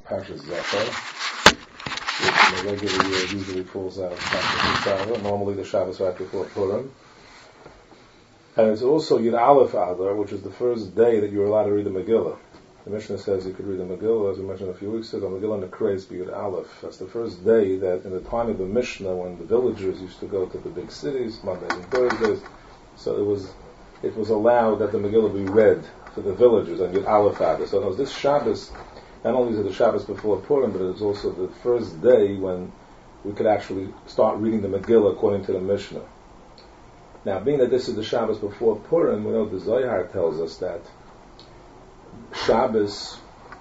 Parshas Zachor, which in the regular year usually falls out Shabbos. Normally the Shabbos right before Purim. And it's also Yud Aleph Adar, which is the first day that you're allowed to read the Megillah. The Mishnah says you could read the Megillah, as we mentioned a few weeks ago, Megillah Nekreis B'Yud Aleph. That's the first day that in the time of the Mishnah, when the villagers used to go to the big cities, Mondays and Thursdays, so it was allowed that the Megillah be read to the villagers on Yud Aleph Adar. So it was this Shabbos, not only is it the Shabbos before Purim, but it is also the first day when we could actually start reading the Megillah according to the Mishnah. Now, being that this is the Shabbos before Purim, we know the Zohar tells us that Shabbos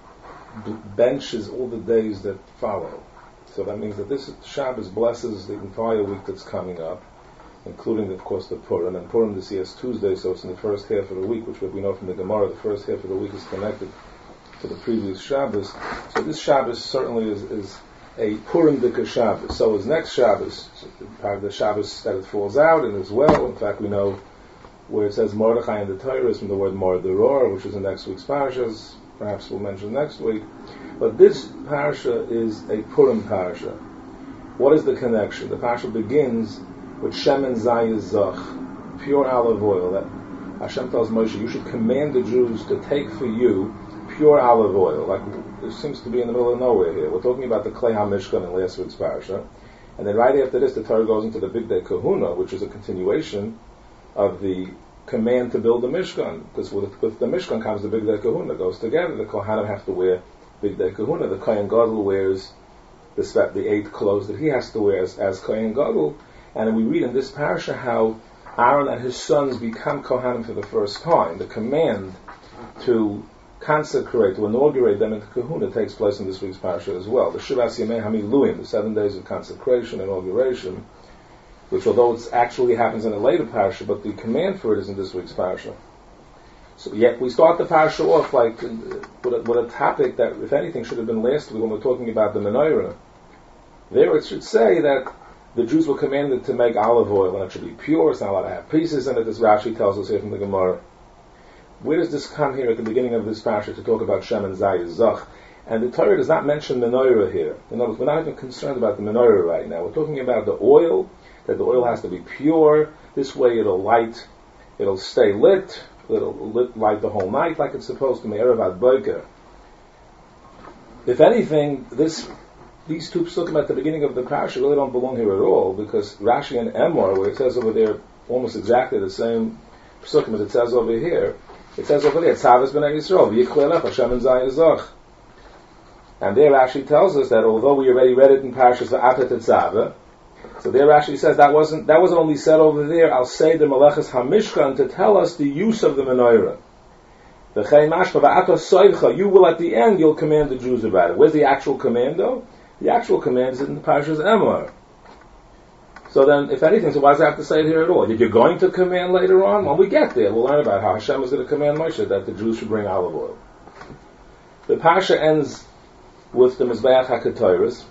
benches all the days that follow. So that means that this Shabbos blesses the entire week that's coming up, including, of course, the Purim. And Purim this year is Tuesday, so it's in the first half of the week, which we know from the Gemara, the first half of the week is connected to the previous Shabbos. So this Shabbos certainly is a Purim Dika Shabbos. So is next Shabbos, part of the Shabbos that it falls out, and as well, in fact, we know where it says Mordechai in the Torah is from the word Mordoror, which is in next week's parashas. Perhaps we'll mention next week. But this parasha is a Purim parasha. What is the connection? The parasha begins with Shemen Zayis Zach, pure olive oil. That Hashem tells Moshe, you should command the Jews to take for you pure olive oil. Like, it seems to be in the middle of nowhere here. We're talking about the Klei HaMishkan in last week's parasha. And then right after this, the Torah goes into the Big Day Kahuna, which is a continuation of the command to build the Mishkan. Because with the Mishkan comes the Big Day Kahuna. It goes together. The Kohanim have to wear Big Day Kahuna. The Kohen Gadol wears the 8 clothes that he has to wear as Kohen Gadol. And we read in this parasha how Aaron and his sons become Kohanim for the first time. The command to consecrate, to inaugurate them into Kahuna takes place in this week's parasha as well. The Shivas Yemei HaMiluim, the 7 days of consecration, inauguration, which although it actually happens in a later parasha, but the command for it is in this week's parasha. So yet we start the parasha off like with a topic that, if anything, should have been last week when we're talking about the menorah. There it should say that the Jews were commanded to make olive oil, and it should be pure, it's not allowed to have pieces in it, as Rashi tells us here from the Gemara. Where does this come here at the beginning of this parasha to talk about Shemen Zayis Zach? And the Torah does not mention menorah here. In other words, we're not even concerned about the menorah right now. We're talking about the oil, that the oil has to be pure. This way it'll stay lit, light the whole night like it's supposed to, Me'erev Ad Boker. If anything, these two psukim at the beginning of the parasha really don't belong here at all, because Rashi and Emor, where it says over there almost exactly the same psukim as it says over here, it says over there, Tzavis B'nai Yisrael, V'yikhlei Lecha, Shemen Zayis Zach. And there Rashi tells us that although we already read it in Parashas V'atet Tetzaveh, so there Rashi says that wasn't only said over there, I'll say the Melechus HaMishkan to tell us the use of the menorah. V'chei mashma v'ato soicha, you will at the end, you'll command the Jews about it. Where's the actual command though? The actual command is in the Parashas Emor. So then, if anything, so why does it have to say it here at all? If you're going to command later on, when we get there, we'll learn about how Hashem is going to command Moshe that the Jews should bring olive oil. The parasha ends with the Mizbeach HaKetoros,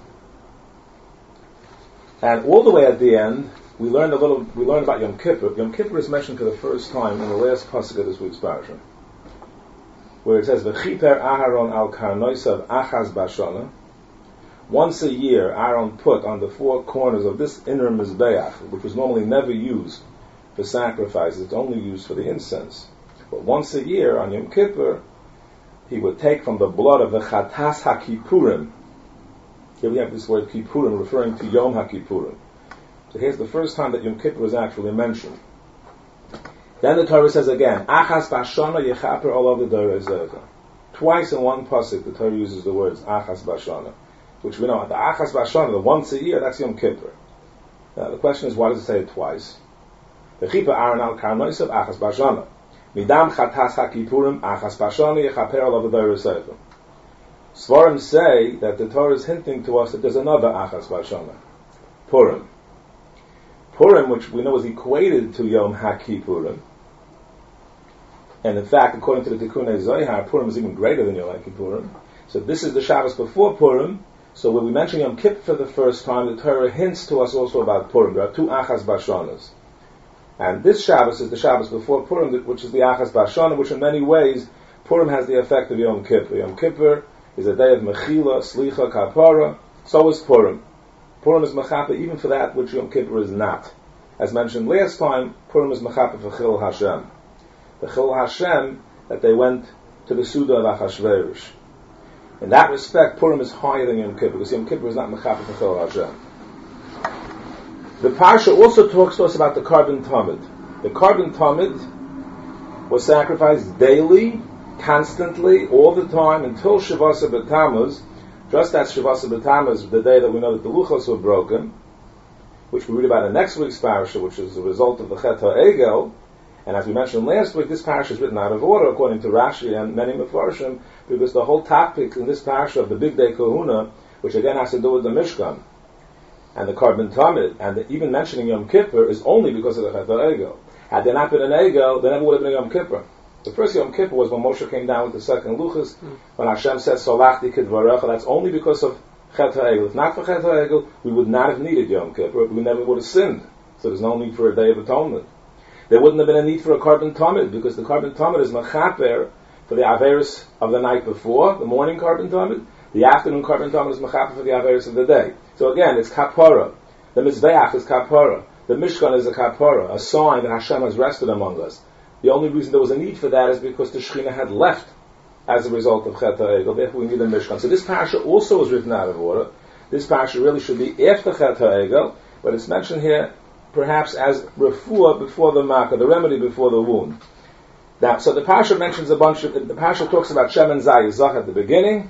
and all the way at the end, we learn about Yom Kippur. Yom Kippur is mentioned for the first time in the last pasuk of this week's parasha, where it says, "V'chiper Aharon al karnoisav achaz bashana." Once a year, Aaron put on the 4 corners of this inner Mizbeach, which was normally never used for sacrifices, it's only used for the incense. But once a year, on Yom Kippur, he would take from the blood of the Chatas HaKippurim. Here we have this word Kippurim referring to Yom HaKippurim. So here's the first time that Yom Kippur is actually mentioned. Then the Torah says again, Achas Bashana Yechaper all over the Torah. Twice in one pasuk, the Torah uses the words Achas Bashana, which we know, the Achas Bashana, the once a year, that's Yom Kippur. Now the question is, why does it say it twice? V'chipa Aaron al karnoisav Achas Bashana. Midam chatas haKippurim Achas Bashana yechaper alav v'doroseicha. Svarim say that the Torah is hinting to us that there's another Achas Bashana, Purim. Purim, which we know is equated to Yom HaKippurim. And in fact, according to the Tikkunei Zohar, Purim is even greater than Yom HaKippurim. So this is the Shabbos before Purim. So when we mention Yom Kippur for the first time, the Torah hints to us also about Purim. There are 2 Achas Bashanas. And this Shabbos is the Shabbos before Purim, which is the Achas Bashana, which in many ways, Purim has the effect of Yom Kippur. Yom Kippur is a day of Mechila, Slicha, Kapara. So is Purim. Purim is Mechaper even for that which Yom Kippur is not. As mentioned last time, Purim is Mechaper for Chil Hashem. The Chil Hashem that they went to the Suda of Achashverosh. In that respect, Purim is higher than Yom Kippur, because Yom Kippur is not Mechaper for Chil Hashem. The Parsha also talks to us about the Karban Tamid. The Karban Tamid was sacrificed daily, constantly, all the time, until Shavasa B'Tammuz, just as Shavasa B'Tammuz, the day that we know that the Luchos were broken, which we read about in next week's Parsha, which is a result of the Chet HaEgel. And as we mentioned last week, this Parsha is written out of order, according to Rashi and many Mefarshim, because the whole topic in this Parsha of the Big Day Kahuna, which again has to do with the Mishkan, and the Karban Tamid, and even mentioning Yom Kippur, is only because of the Chet HaEgel. Had there not been an Egel, there never would have been a Yom Kippur. The first Yom Kippur was when Moshe came down with the second Luchos, when Hashem said, Solachti Kidvarecha. That's only because of Chet HaEgel. If not for Chet HaEgel, we would not have needed Yom Kippur. We never would have sinned. So there's no need for a Day of Atonement. There wouldn't have been a need for a Karban Tamid, because the Karban Tamid is Mechaper for the Averis of the night before, the morning Karban Tamid. The afternoon Karban Tamid is Mechaper for the Averis of the day. So again, it's Kapara. The Mizbeach is Kapara. The Mishkan is a Kapara, a sign that Hashem has rested among us. The only reason there was a need for that is because the Shekhinah had left as a result of Chet HaEgel. Therefore we need a Mishkan. So this Parsha also was written out of order. This Parsha really should be after Chet HaEgel, but it's mentioned here perhaps as refuah before the Makkah, the remedy before the wound. Now, so the Parsha mentions the Parsha talks about Shem and Zayizach at the beginning,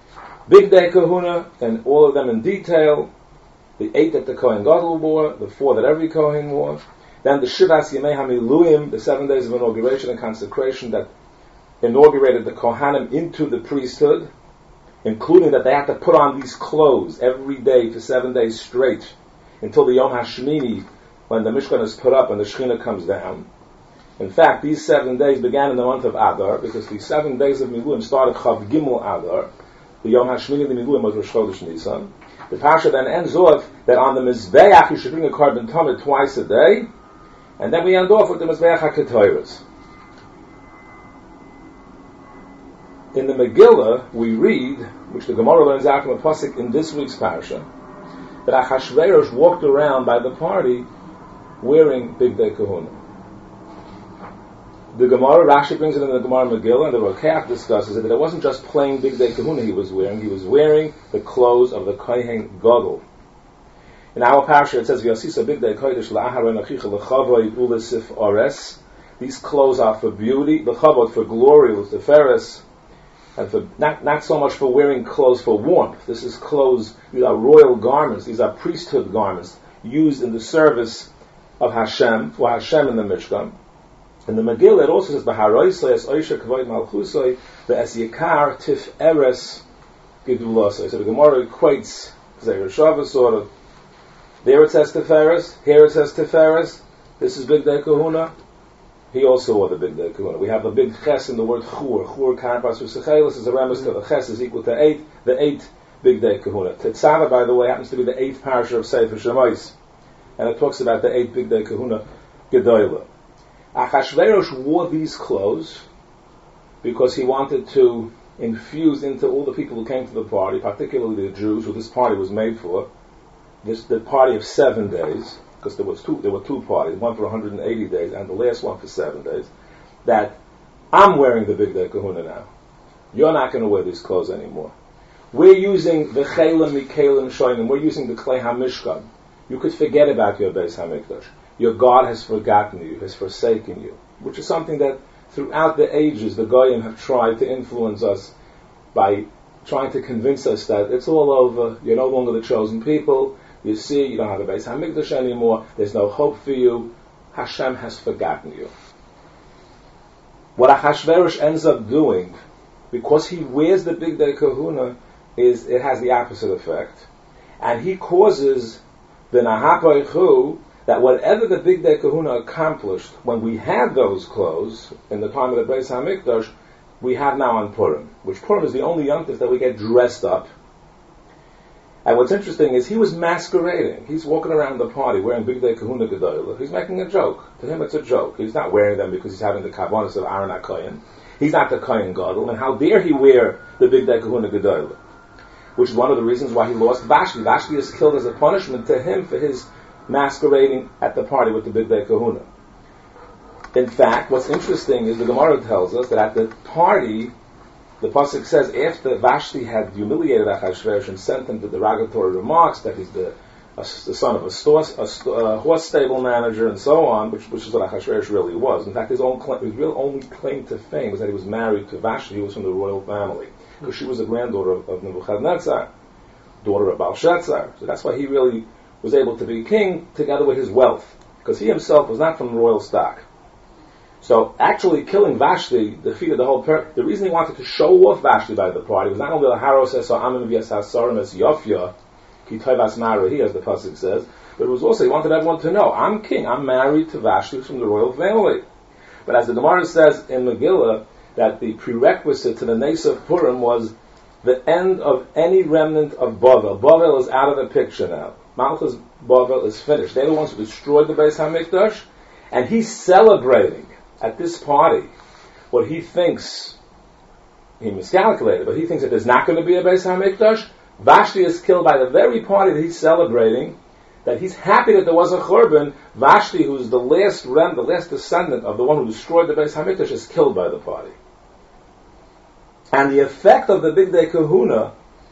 Big Day Kahuna, and all of them in detail, the 8 that the Kohen Gadol wore, the 4 that every Kohen wore, then the Shivas Yemei HaMiluyim, the 7 days of inauguration and consecration that inaugurated the Kohanim into the priesthood, including that they had to put on these clothes every day for 7 days straight, until the Yom HaShmini, when the Mishkan is put up and the Shekhinah comes down. In fact, these 7 days began in the month of Adar, because the 7 days of Miluyim started Chav Gimel Adar. The Yom HaShmini, the Miluyim, was Rosh Chodesh Nisan. The Parsha then ends off that on the Mizbeach you should bring a Karban Tamid twice a day, and then we end off with the Mizbeach HaKetoros. In the Megillah, we read, which the Gemara learns out from a pasuk in this week's Parsha, that Achashverosh walked around by the party wearing Big Day Kahuna. The Gemara, Rashi brings it in the Gemara Megillah, and the Rokeach discusses it, that it wasn't just plain Big Day Kahuna he was wearing the clothes of the Kohen Gadol. In our Parsha it says, V'yasisa Big Day Kodesh la'aharon achicha l'chavod u'lesif ores. These clothes are for beauty, the chavod for glory, with the feres, and for not so much for wearing clothes for warmth. This is clothes, these are royal garments, these are priesthood garments, used in the service of Hashem, for Hashem in the Mishkan. In the Megillah it also says, B'haroisei es oisha kavod malchusoi, ve'es yikar tif eres gidulasoi. So the Gemara equates Zeir Shavah sort of. There it says Tiferes, here it says Tiferes. This is Big Day Kahuna. He also wore the Big Day Kahuna. We have a big ches in the word Chur. Chur Karpas V'Sechelis is a remes to the ches is equal to 8. The 8 Big Day Kahuna. Tetzaveh, by the way, happens to be the 8th parsha of Sefer Shemais. And it talks about the 8 Big Day Kahuna Gedoyla. Achashverosh wore these clothes because he wanted to infuse into all the people who came to the party, particularly the Jews, who this party was made for, the party of 7 days, because there were two parties, one for 180 days and the last one for 7 days, that I'm wearing the Big Day Kahuna now. You're not going to wear these clothes anymore. We're using the Chelim Mikelim Shoinim, we're using the Klei HaMishkan. You could forget about your Beis HaMikdash. Your God has forgotten you, has forsaken you, which is something that throughout the ages the Goyim have tried to influence us by trying to convince us that it's all over, you're no longer the chosen people, you see, you don't have a Beis HaMikdash anymore, there's no hope for you, Hashem has forgotten you. What Achashverosh ends up doing, because he wears the Big Day Kahuna, is it has the opposite effect. And he causes the Nahapoichu, that whatever the Big Day Kahuna accomplished when we had those clothes in the time of the Beis HaMikdash, we have now on Purim, which Purim is the only yontif that we get dressed up. And what's interesting is he was masquerading. He's walking around the party wearing Big Day Kahuna Gedolah. He's making a joke. To him it's a joke. He's not wearing them because he's having the kavanas of Aaron HaKohen. He's not the Kohen Gadol, and how dare he wear the Bigdei Kahuna Gedolah? Which is one of the reasons why he lost Vashti. Vashti is killed as a punishment to him for his masquerading at the party with the Bigdei Kahuna. In fact, what's interesting is the Gemara tells us that at the party, the pasuk says after Vashti had humiliated Achashverosh and sent him the derogatory remarks that he's the son of a horse stable manager and so on, which is what Achashverosh really was. In fact, his real only claim to fame was that he was married to Vashti, who was from the royal family, because she was a granddaughter of Nebuchadnezzar, daughter of Belshazzar. So that's why he really was able to be king together with his wealth, because he himself was not from royal stock. So actually killing Vashti defeated the whole purpose. The reason he wanted to show off Vashti by the party was not only the Haros Esa Amin V'Yas HaSarim Es Yofya Ki Toivas Marahi, as the pasuk says, but it was also he wanted everyone to know, I'm king, I'm married to Vashti from the royal family. But as the Gemara says in Megillah, that the prerequisite to the Nes of Purim was the end of any remnant of Bavel. Bavel is out of the picture now. Malchus Bavel is finished. They're the ones who destroyed the Beis HaMikdash, and he's celebrating at this party what he thinks, he miscalculated, but he thinks that there's not going to be a Beis HaMikdash. Vashti is killed by the very party that he's celebrating, that he's happy that there was a Churban. Vashti, who's the last descendant of the one who destroyed the Beis HaMikdash, is killed by the party. And the effect of the Bigdei Kahuna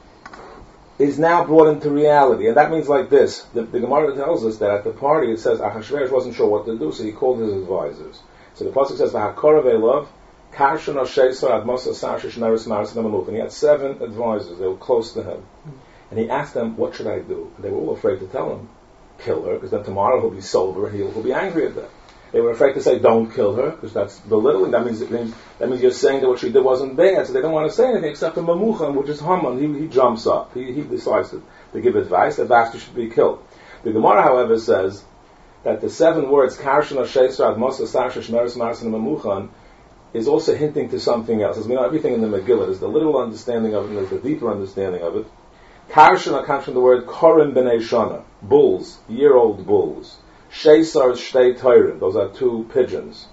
is now brought into reality. And that means like this. The Gemara tells us that at the party it says Achashverosh wasn't sure what to do, so he called his advisors. So the pasuk says, "V'hakorav Elav Karshan Osheisar Ad Mosa Sarshish Neris Maris Nemaluk." And he had 7 advisors. They were close to him, and he asked them, "What should I do?" And they were all afraid to tell him, "Kill her," because then tomorrow he'll be sober and he'll be angry at them. They were afraid to say, "Don't kill her," because that's belittling. That means you're saying that what she did wasn't bad. So they don't want to say anything except for Mamuchan, which is Haman. He jumps up. He decides to give advice that Vashti should be killed. The Gemara, however, says that the 7 words Karshan Osheisar Ad Mosa Sarshish Neris Maris Mamuchan is also hinting to something else. As we know, everything in the Megillah, there's the literal understanding of it and there's the deeper understanding of it. Karshan comes from the word Korim B'nei Shana, bulls, year-old bulls. Sheisar is Shtei Toirim, those are 2 pigeons.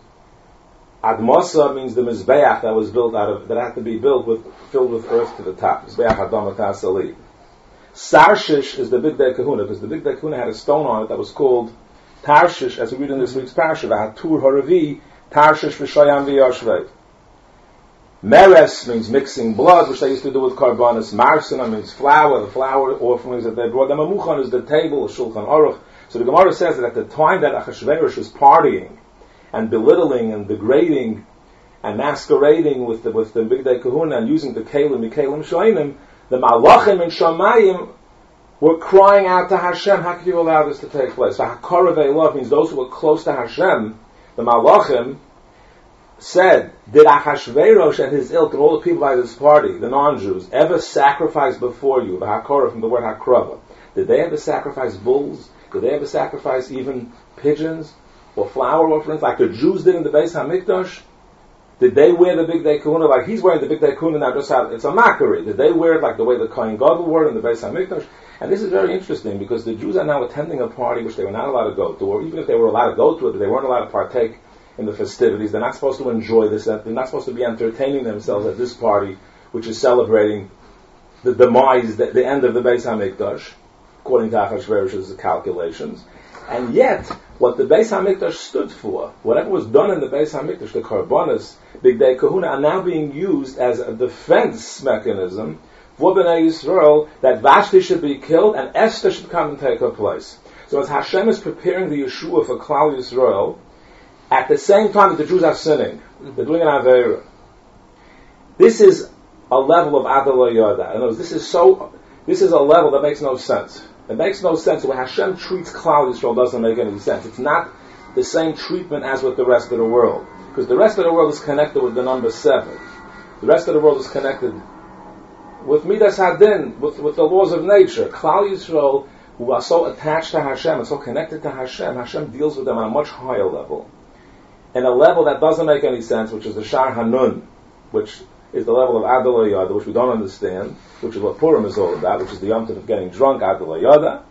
Admasa means the Mizbeach that had to be filled with earth to the top. Mizbeach Adam Asali. Sarshish is the Bigdei Kahuna, because the Bigdei Kahuna had a stone on it that was called Tarshish, as we read in this week's parasha, V'hatur Haravi, Tarshish V'shayam V'yashvei. Meres means mixing blood, which they used to do with karbanis. Marsina means flour, the flour offerings that they brought. The Mamuchan is the table, the Shulchan Aruch. So the Gemara says that at the time that Achashverosh was partying and belittling and degrading and masquerading with the Bigdei Kahuna and using the Kalim Shoinim, the Malachim and Shamayim were crying out to Hashem, how could you allow this to take place? Ha'korav Elav means those who were close to Hashem. The Malachim said, did Achashverosh and his ilk and all the people by this party, the non-Jews, ever sacrifice before you? The Ha'korav from the word Hakrava. Did they ever sacrifice bulls? Did they ever sacrifice even pigeons or flour offerings like the Jews did in the Beis HaMikdash? Did they wear the Bigdei Kahuna like he's wearing the Bigdei Kahuna now? It's a mockery. Did they wear it like the way the Kohen Gadol wore it in the Beis HaMikdash? And this is very interesting because the Jews are now attending a party which they were not allowed to go to, or even if they were allowed to go to it, they weren't allowed to partake in the festivities. They're not supposed to enjoy this. They're not supposed to be entertaining themselves at this party, which is celebrating the demise, the end of the Beis HaMikdash, according to Achashverosh's calculations. And yet, what the Beis HaMikdash stood for, whatever was done in the Beis HaMikdash, the Karbonis, Bigdei Kahuna, are now being used as a defense mechanism for Bnei Yisrael that Vashti should be killed and Esther should come and take her place. So as Hashem is preparing the Yeshua for Klal Yisrael, at the same time that the Jews are sinning, they're doing an Aveira. This is a level of Adal Yoda. In other words, this is a level that makes no sense. It makes no sense. When Hashem treats Klal Yisrael doesn't make any sense. It's not the same treatment as with the rest of the world. Because the rest of the world is connected with the number 7. The rest of the world is connected with Midas Hadin, with the laws of nature. Klal Yisrael, who are so attached to Hashem and so connected to Hashem, Hashem deals with them on a much higher level. And a level that doesn't make any sense, which is the Shar Hanun, which is the level of Adal Yada, which we don't understand, which is what Purim is all about, which is the Yom Tov of getting drunk, Adal Yada.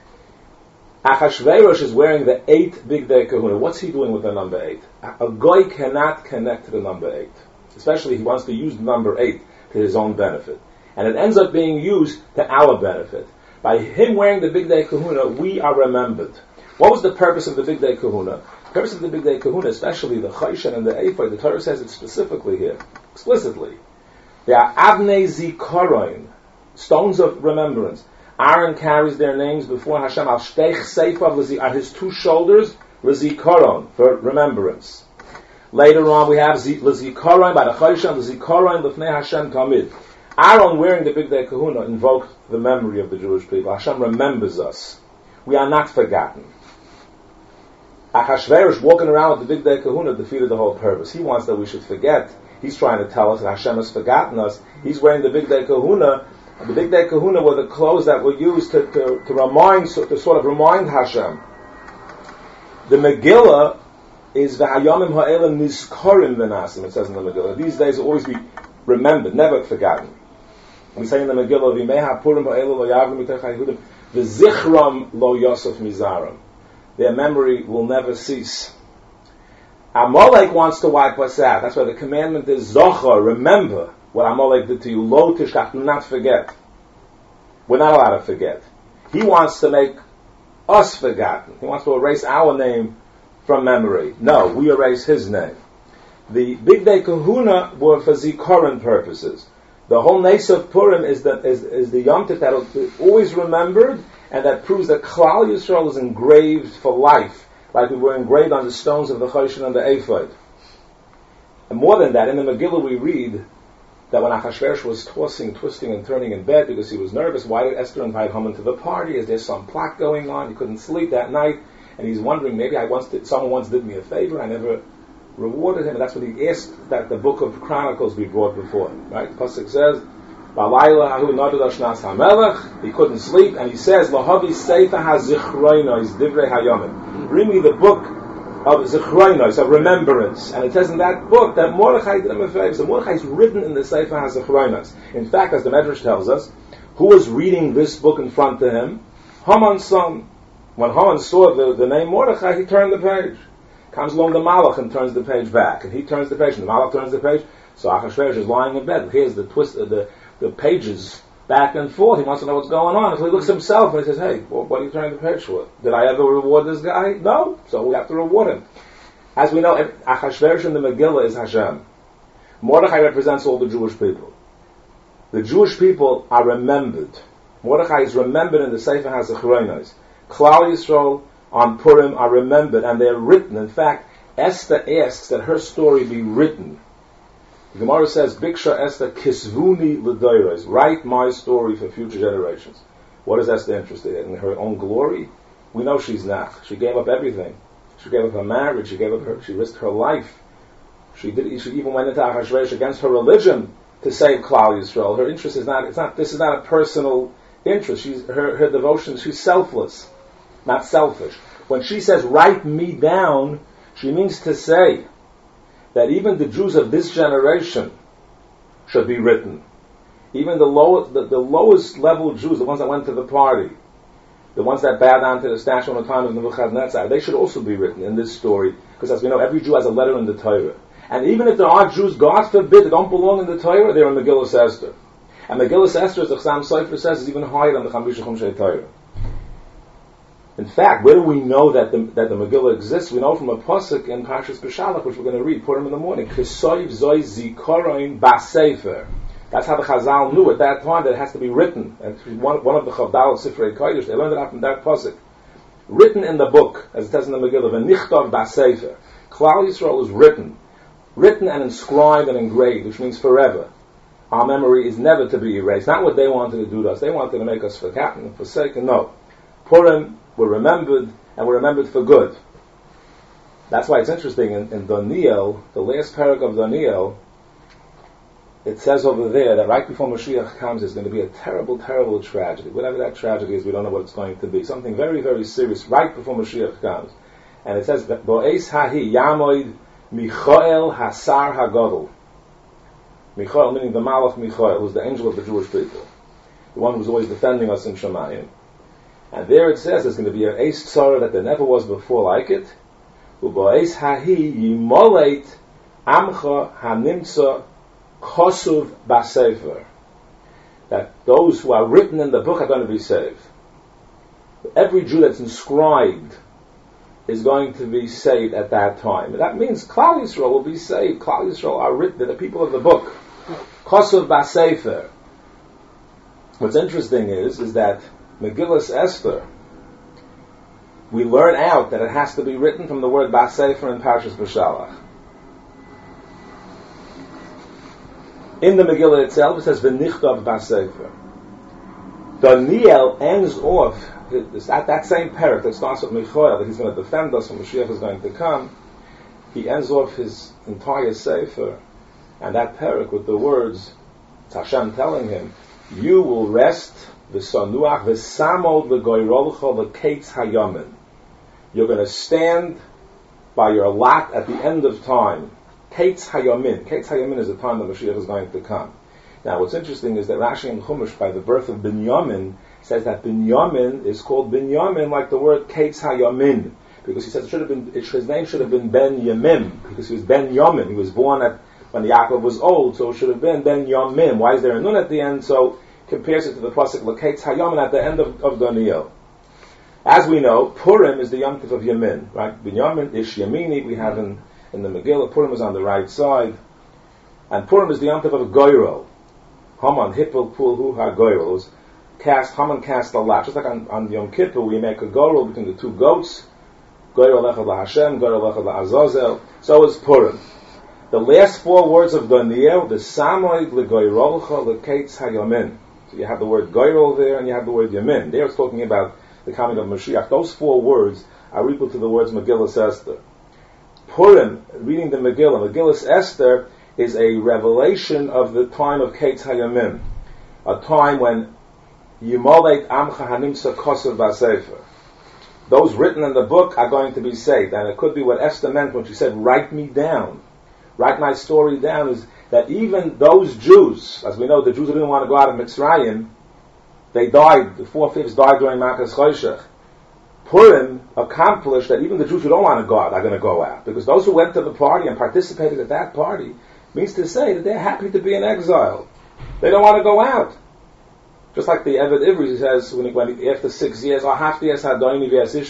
Achashverosh is wearing the 8 Bigdei Kahuna. What's he doing with the number 8? A goy cannot connect to the number 8. Especially he wants to use the number 8 to his own benefit. And it ends up being used to our benefit. By him wearing the Big Day Kahuna, we are remembered. What was the purpose of the Big Day Kahuna? The purpose of the Big Day Kahuna, especially the Chayshan and the Ephod, the Torah says it specifically here, explicitly. They are Avnei Zikaron, stones of remembrance. Aaron carries their names before Hashem al Shteich Seifav at his 2 shoulders, L'Zikaron, for remembrance. Later on we have L'Zikaron by the Chayshan, L'Zikaron L'fnei Hashem Tamid. Aaron wearing the Big Day Kahuna invoked the memory of the Jewish people. Hashem remembers us. We are not forgotten. Achashverosh walking around with the Big Day Kahuna defeated the whole purpose. He wants that we should forget. He's trying to tell us that Hashem has forgotten us. He's wearing the Big Day Kahuna. The Big Day Kahuna were the clothes that were used to sort of remind Hashem. The Megillah is V'hayomim ha'elam nizkorim v'nasim. It says in the Megillah. These days will always be remembered, never forgotten. We say in the Megillah, V'meha purim ha'elu lo yavim mitech ha'yehudim v'zichram lo yosef mizaram. Their memory will never cease. Amalek wants to wipe us out. That's why the commandment is Zochar, remember what Amalek did to you. Lo tishkach, do not forget. We're not allowed to forget. He wants to make us forgotten. He wants to erase our name from memory. No, we erase his name. The Big Day Kahuna were for Zikaron purposes. The whole Nes of Purim is the Yom Tov that is always remembered, and that proves that Klal Yisrael is engraved for life, like we were engraved on the stones of the Choshen and the Ephod. And more than that, in the Megillah we read that when Achashverosh was twisting and turning in bed because he was nervous, why did Esther invite Haman to the party? Is there some plot going on? He couldn't sleep that night, and he's wondering, maybe someone once did me a favor, I never rewarded him, and that's what he asked that the book of Chronicles be brought before him. Right? The pasuk says, he couldn't sleep, and he says, bring me the book of Zichronos, of remembrance. And it says in that book that Mordechai did him a favor. So Mordechai is written in the Sefer HaZichronos. In fact, as the Medrash tells us, who was reading this book in front of him? Haman's son. When Haman saw the name Mordechai, he turned the page. Comes along the Malach and turns the page back, and he turns the page, and the Malach turns the page. So Achashverosh is lying in bed. Here's the twist, the pages back and forth. He wants to know what's going on. So he looks himself and he says, "Hey, what are you turning the page for? Did I ever reward this guy? No. So we have to reward him." As we know, Achashverosh in the Megillah is Hashem. Mordechai represents all the Jewish people. The Jewish people are remembered. Mordechai is remembered in the Sefer HaZichronos. Klal Yisrael on Purim are remembered, and they're written. In fact, Esther asks that her story be written. The Gemara says, Biksha Esther kisvuni l'doros, write my story for future generations. What is Esther interested in? In her own glory? We know she's not. She gave up everything. She gave up her marriage. She risked her life. She even went into Ahasuerus against her religion to save Klal Yisrael. Her interest is not. This is not a personal interest. Her devotion. She's selfless, not selfish. When she says, "Write me down," she means to say that even the Jews of this generation should be written. Even the lowest level Jews, the ones that went to the party, the ones that bowed down to the statue on the time of Nebuchadnezzar, they should also be written in this story, because as we know, every Jew has a letter in the Torah. And even if there are Jews, God forbid, that don't belong in the Torah, they're in Megillah Esther. And Megillah Esther, as the Chassam Sofer says, is even higher than the Chamisha Chumshei Torah. In fact, where do we know that the Megillah exists? We know from a pasuk in Parshas Beshalach, which we're going to read, Purim in the morning. Kisoiv zoi zikaron basefer. That's how the Chazal knew at that time that it has to be written. And one of the Chavdal Sifrei Kodesh, they learned it out from that pasuk. Written in the book, as it says in the Megillah, v'nichtav basefer. Klal Yisrael is written and inscribed and engraved, which means forever. Our memory is never to be erased. Not what they wanted to do to us. They wanted to make us forgotten and forsaken. No. Purim, we're remembered, and we're remembered for good. That's why it's interesting in Daniel, the last parak of Daniel, it says over there that right before Mashiach comes, there's going to be a terrible, terrible tragedy. Whatever that tragedy is, we don't know what it's going to be. Something very, very serious right before Mashiach comes. And it says, Bo'es hahi yamoid Michael hasar hagadol. Michael, meaning the Malach Michael, who's the angel of the Jewish people. The one who's always defending us in Shemayim. And there it says there's going to be an Eis Tzara that there never was before like it. U'ba'eis hahi yimoleit amcha hanimtza Chosuv Basefer, that those who are written in the book are going to be saved. Every Jew that's inscribed is going to be saved at that time. And that means Klal Yisrael will be saved. Klal Yisrael are written, they're the people of the book. Chosuv Basefer. What's interesting is that Megillas Esther, we learn out that it has to be written from the word Basefer in Parshas B'Shalach. In the Megillah itself, it says V'nichtav Basefer. Daniel ends off at that same parak that starts with Michael, that he's going to defend us when Mashiach is going to come. He ends off his entire Sefer and that parak with the words, it's Hashem telling him, you will rest v'sanuach v'samod v'goyrolcha v'keitz hayamin. You're going to stand by your lot at the end of time. Keitz hayamin. Keitz hayamin is the time that Mashiach is going to come. Now, what's interesting is that Rashi in Chumash, by the birth of Binyamin, says that Binyamin is called Binyamin like the word Keitz hayamin, because he says his name should have been Ben Yamim, because he was Ben Yamin. He was born when Yaakov was old, so it should have been Ben Yamim. Why is there a nun at the end? So compares it to the pasuk L'Keitz hayamin at the end of Daniel. As we know, Purim is the Yom Tov of Yamin, right? Binyamin Ish Yamini we have in the Megillah. Purim is on the right side, and Purim is the Yom Tov of Goyrol. Haman Hippel Pul Hu Ha Goyrol. Haman cast a lot, just like on Yom Kippur we make a goyrol between the two goats. Goyrol Echad LaHashem, Goyrol Echad LaAzazel. So is Purim. The last four words of Daniel, the Samoid LeGoyrolcha LeKeitz Hayamin. So you have the word Goyrol there, and you have the word Yamin. There it's talking about the coming of Mashiach. Those four words are equal to the words Megillas Esther. Purim, reading the Megillas Esther, is a revelation of the time of Keitz Hayamim, a time when Yimoleit Amcha Hanimsa Kosev Basefer. Those written in the book are going to be saved, and it could be what Esther meant when she said, "Write me down, write my story down." Is that even those Jews, as we know, the Jews who didn't want to go out of Mitzrayim, they died. The 4/5 died during Makas Choshech. Purim accomplished that even the Jews who don't want to go out are going to go out, because those who went to the party and participated at that party means to say that they're happy to be in exile. They don't want to go out. Just like the Eved Ivri says when after 6 years, I don't want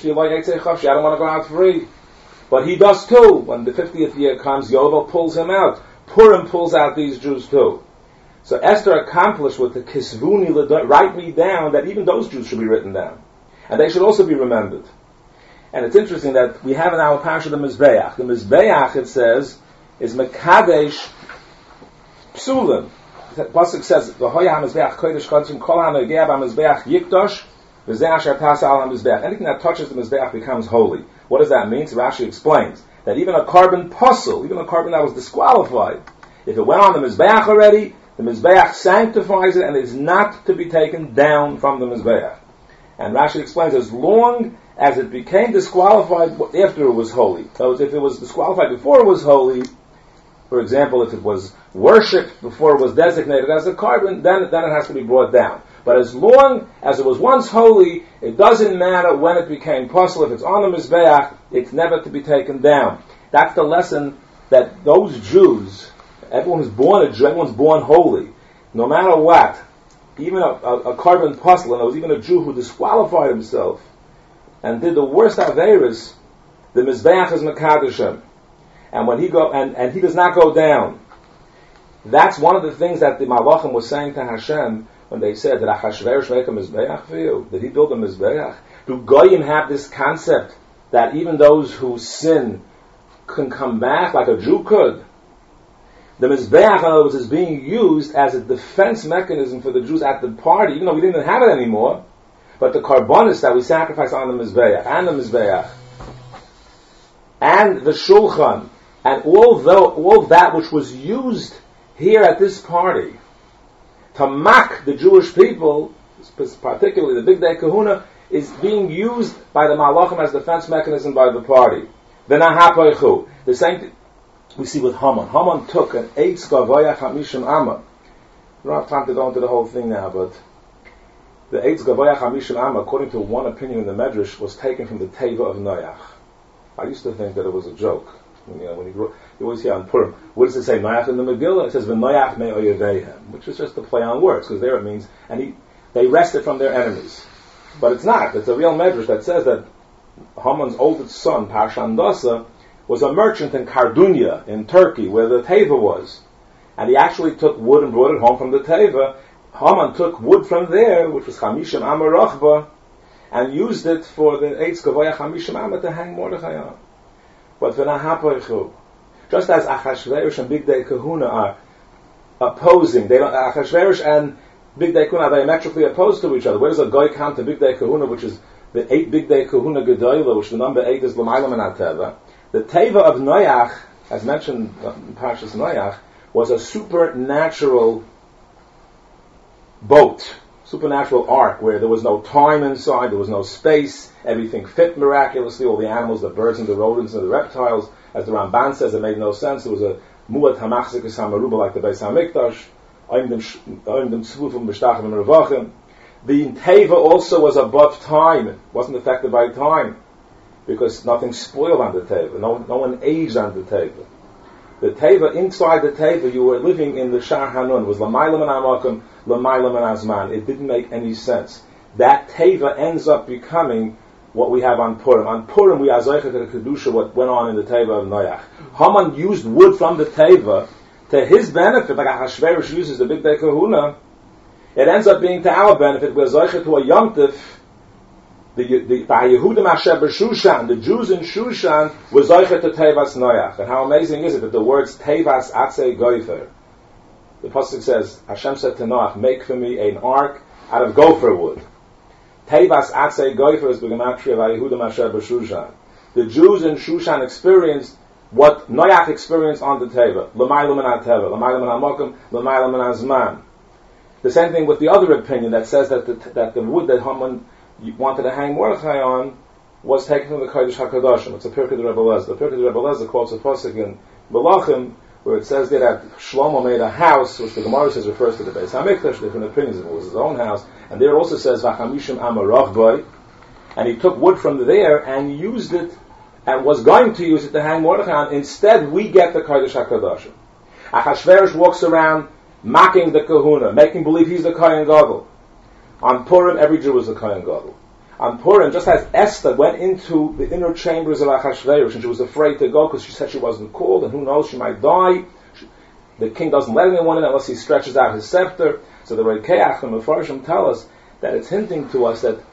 to go out free. But he does too. When the 50th year comes, Yovel pulls him out. Purim pulls out these Jews too. So Esther accomplished with the Kisvuni, write me down, that even those Jews should be written down. And they should also be remembered. And it's interesting that we have in our Parsha the Mizbeach. The Mizbeach, it says, is Mekadesh Psulim. The pasuk says, "V'hoya hamizbeach kodesh kodesh kol hanogea b'mizbeach yikdosh v'zeh asher tasa al hamizbeach." Anything that touches the mizbeach becomes holy. What does that mean? So Rashi explains that even a carbon puzzle, even a carbon that was disqualified, if it went on the mizbeach already, the mizbeach sanctifies it and it is not to be taken down from the mizbeach. And Rashi explains, as long as it became disqualified after it was holy. So if it was disqualified before it was holy, for example, if it was worshipped before it was designated as a carbon, then it has to be brought down. But as long as it was once holy, it doesn't matter when it became possible. If it's on the Mizbeach, it's never to be taken down. That's the lesson that those Jews, everyone who's born a Jew, everyone's born holy. No matter what, even a carbon puzzle, and there was even a Jew who disqualified himself and did the worst Averis, the Mizbeach is Mekadeshim. And when he he does not go down. That's one of the things that the Malachim was saying to Hashem when they said, "Did Achashverosh make a mizbeach for you? Did he build a mizbeach?" Do Goyim have this concept that even those who sin can come back like a Jew could? The mizbeach, in other words, is being used as a defense mechanism for the Jews at the party, even though we didn't have it anymore. But the karbonis that we sacrifice on the mizbeach and the mizbeach and the shulchan, and all that which was used here at this party to mock the Jewish people, particularly the Big Day Kahuna, is being used by the Malachim as defense mechanism by the party. The same thing we see with Haman. Haman took an Eitz Gavoya Chamishim Amma. We don't have time to go into the whole thing now, but the Eitz Gavoya Chamishim Amma, according to one opinion in the Medrash, was taken from the Teva of Noach. I used to think that it was a joke. When you grew, You always hear on Purim. What does it say? Noach in the Megillah. It says V'noach me oyevehem, which is just a play on words, because there it means they rested from their enemies. But it's not. It's a real medrash that says that Haman's oldest son, Parshandasa, was a merchant in Kardunya, in Turkey, where the Teva was. And he actually took wood and brought it home from the Teva. Haman took wood from there, which was Chamishim Amar Rachba, and used it for the Eitz Kavoya Chamishim Amar to hang Mordechai on. But V'nahapoichu, just as Achashverosh and Bigdei Kahuna are opposing, Achashverosh and Bigdei Kahuna are diametrically opposed to each other. Where does a guy count to Bigdei Kahuna, which is the 8 Bigdei Kahuna Gedoyla, which the number 8 is L'maylam and Ateva? The Teva of Noach, as mentioned in Parshas Noach, was a supernatural boat, supernatural ark, where there was no time inside, there was no space, everything fit miraculously, all the animals, the birds and the rodents and the reptiles. As the Ramban says, it made no sense. There was a muat hamachzikas hamaruba like the Beis Hamikdash, the Teva also was above time, it wasn't affected by time, because nothing spoiled on the Teva, no one aged on the Teva. The Teva, inside the Teva, you were living in the Shar Hanun, was L'maylam and Amakim, L'maylam and Azman. It didn't make any sense. That Teva ends up becoming what we have on Purim. On Purim, we azaycha to the Kedusha, what went on in the Teva of Noach. Haman used wood from the Teva to his benefit, like Achashverosh uses the Bigdei Kahuna. It ends up being to our benefit. We're azaycha to a Yom Tif. The Yehudim Asher B'Shushan, the Jews in Shushan, were zoichet to Tevas Noach. And how amazing is it that the words Tevas Atzei Goifer, the pasuk says, Hashem said to Noach, make for me an ark out of gopher wood. Tevas Atzei Goifer is b'gematria of Yehudim Asher B'Shushan. The Jews in Shushan experienced what Noach experienced on the Teva. L'maylam and Ateva, L'maylam and Amokim, L'maylam and Azman. The same thing with the other opinion that says that the wood that Haman wanted to hang Mordechai on was taken from the Kodesh HaKadoshim. It's a Pirkei Rebbe Lezer. The Pirkei Rebbe Lezer quotes a pasuk in Melachim where it says there that Shlomo made a house, which the Gemara says refers to the Beis Hamikdash. Different opinions if it was his own house, and there also says V'chamishim Amar Rachboi, and he took wood from there and used it and was going to use it to hang Mordechai on. Instead, we get the Kodesh HaKadoshim. Achashverosh walks around mocking the Kahuna, making believe he's the Kohen Gadol. On Purim, every Jew was a Kohen Gadol. On Purim, just as Esther went into the inner chambers of Achashverosh and she was afraid to go because she said she wasn't called and who knows, she might die. The king doesn't let anyone in unless he stretches out his scepter. So the Rekeach and Mefarshim tell us that it's hinting to us that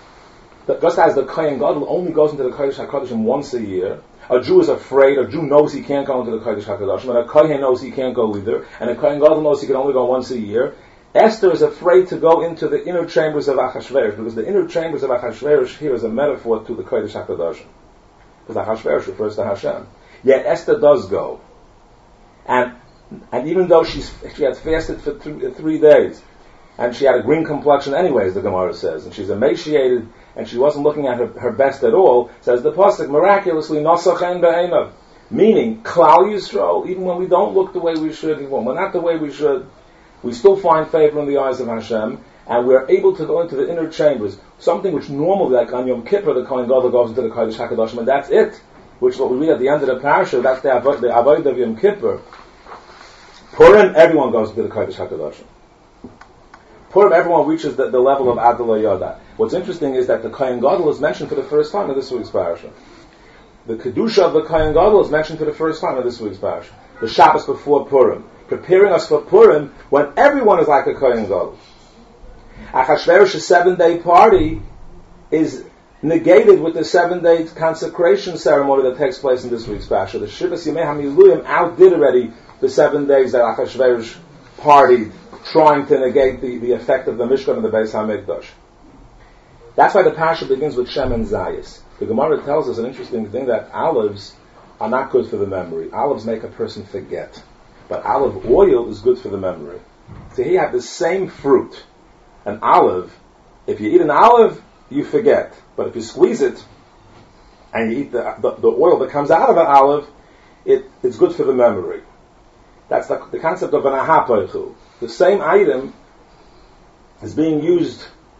just as the Kohen Gadol only goes into the Kodesh HaKadoshim once a year, a Jew is afraid, a Jew knows he can't go into the Kodesh HaKadoshim, and a Kohen knows he can't go either, and a Kohen Gadol knows he can only go once a year. Esther is afraid to go into the inner chambers of Achashverosh, because the inner chambers of Achashverosh here is a metaphor to the Kodesh HaKadoshim. Because Achashverosh refers to Hashem. Yet Esther does go. And even though she had fasted for 3 days, and she had a green complexion anyways, the Gemara says, and she's emaciated, and she wasn't looking at her best at all, says the pasuk, miraculously, Nosachen Be'einav, meaning, Klal Yisrael, even when we don't look the way we should, even when we're not the way we should, we still find favor in the eyes of Hashem, and we're able to go into the inner chambers, something which normally, like on Yom Kippur, the Kohen Gadol goes into the Kodesh HaKadoshim, and that's it, which is what we read at the end of the parasha, that's the Avodah of Yom Kippur. Purim, everyone goes into the Kodesh HaKadoshim. Purim, everyone reaches the level of Adonai Yoda. What's interesting is that the Kohen Gadol is mentioned for the first time in this week's parasha. The Kedusha of the Kohen Gadol is mentioned for the first time in this week's parasha. The Shabbos before Purim, preparing us for Purim when everyone is like a Kohen Gadol. Achashverosh's 7-day party is negated with the 7-day consecration ceremony that takes place in this week's parasha. The Shivas Yimei HaMiluyim outdid already the 7 days that Achashverosh partied, trying to negate the effect of the Mishkan and the Beis HaMikdash. That's why the parasha begins with Shem and Zayis. The Gemara tells us an interesting thing, that olives are not good for the memory. Olives make a person forget. But olive oil is good for the memory. So here you have the same fruit, an olive. If you eat an olive, you forget. But if you squeeze it, and you eat the oil that comes out of an olive, it's good for the memory. That's the concept of an ahapoichu. The same item is being used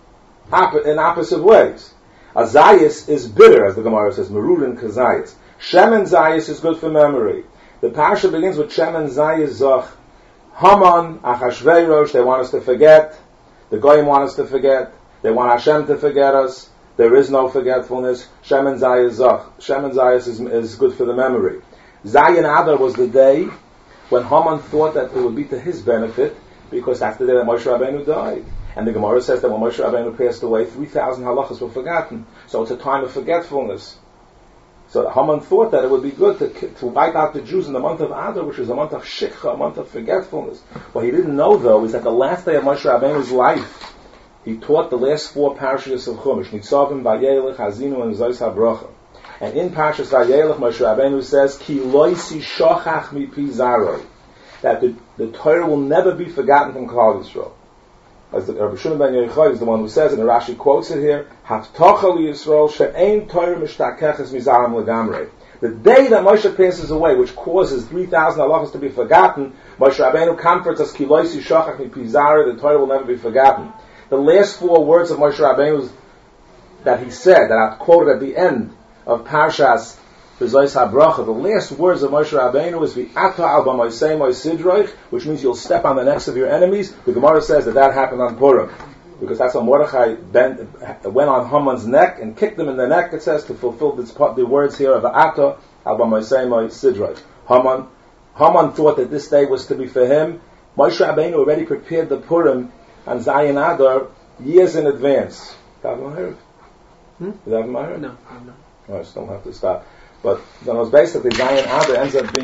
in opposite ways. A zayis is bitter, as the Gemara says, merurin kazayis. Shem and zayis is good for memory. The parsha begins with Shem and Zayis Zoch. Haman, Achashverosh, they want us to forget. The Goyim want us to forget. They want Hashem to forget us. There is no forgetfulness. Shem and Zayis Zoch. Shem and Zayis is good for the memory. Zayin Adar was the day when Haman thought that it would be to his benefit, because that's the day that Moshe Rabbeinu died. And the Gemara says that when Moshe Rabbeinu passed away, 3,000 halachas were forgotten. So it's a time of forgetfulness. So Haman thought that it would be good to wipe out the Jews in the month of Adar, which is a month of shikha, a month of forgetfulness. What he didn't know, though, is that the last day of Moshe Rabbeinu's life, he taught the last 4 parashas of Chumash, Nitzavim, Vayelech, Hazinu, and Zos HaBrocha. And in Parashas Vayelech, Moshe Rabbeinu says, Ki loisi shochach mi pi zaroi, that the Torah will never be forgotten from Klal Yisrael. As the Rabbi Shimon ben Yochai is the one who says it, and Rashi quotes it here, Haftocha li Yisrael she'ein Torah mishtakeches mizaram legamrei. The day that Moshe passes away, which causes 3,000 halachas to be forgotten, Moshe Rabbeinu comforts us, Ki loisi shochach mi pi zaroi, the Torah will never be forgotten. The last 4 words of Moshe Rabbeinu that he said, that I've quoted at the end of Parshas Zos HaBrocha, the last words of Moshe Rabbeinu is V'ata al b'moisei moisidroich, which means you'll step on the necks of your enemies. The Gemara says that happened on Purim, because that's when Mordechai went on Haman's neck and kicked him in the neck, it says, to fulfill the words here of V'ata al b'moisei moisidroich. Haman thought that this day was to be for him. Moshe Rabbeinu already prepared the Purim on Zayin Adar years in advance. Is that Mahir? No, I'm not. I still have to stop. But then it was basically Zayin Adar ends up being